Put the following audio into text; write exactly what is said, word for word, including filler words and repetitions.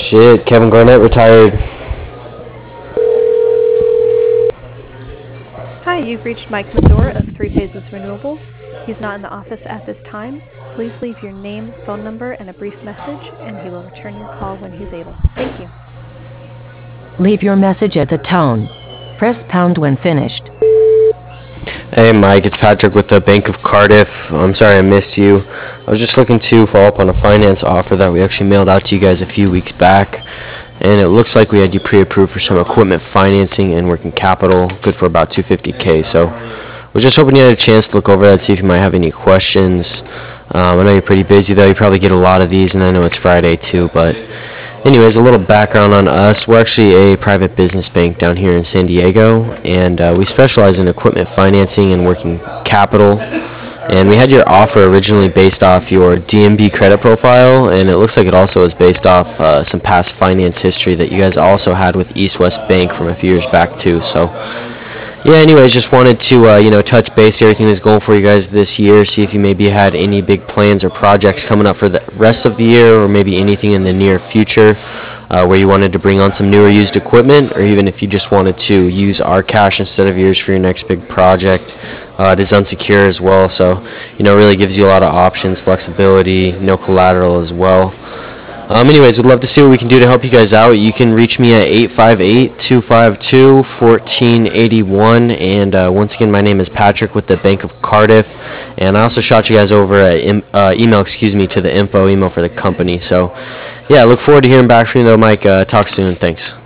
Shit, Kevin Garnett retired. Hi, you've reached Mike Mazur of Three Phases Renewables. He's not in the office at this time. Please leave your name, phone number, and a brief message, and he will return your call when he's able. Thank you. Leave your message at the tone. Press pound when finished. Hey Mike, it's Patrick with the Bank of Cardiff. I'm sorry I missed you. I was just looking to follow up on a finance offer that we actually mailed out to you guys a few weeks back. And it looks like we had you pre-approved for some equipment financing and working capital, good for about two hundred fifty K. So I was just hoping you had a chance to look over that, see if you might have any questions. Um, I know you're pretty busy though, you probably get a lot of these, and I know it's Friday too, but anyways, a little background on us. We're actually a private business bank down here in San Diego, and uh, we specialize in equipment financing and working capital. And we had your offer originally based off your D M B credit profile, and it looks like it also is based off uh, some past finance history that you guys also had with East West Bank from a few years back too. So yeah, anyways, just wanted to uh, you know touch base, see everything that's going for you guys this year, see if you maybe had any big plans or projects coming up for the rest of the year, or maybe anything in the near future uh, where you wanted to bring on some newer used equipment, or even if you just wanted to use our cash instead of yours for your next big project. Uh, it is unsecure as well, so you know really gives you a lot of options, flexibility, no collateral as well. Um, anyways, we'd love to see what we can do to help you guys out. You can reach me at eight five eight, two five two, one four eight one, and uh, once again, my name is Patrick with the Bank of Cardiff, and I also shot you guys over an uh, email, excuse me, to the info email for the company. So yeah, I look forward to hearing back from you though, Mike. Uh, talk soon. Thanks.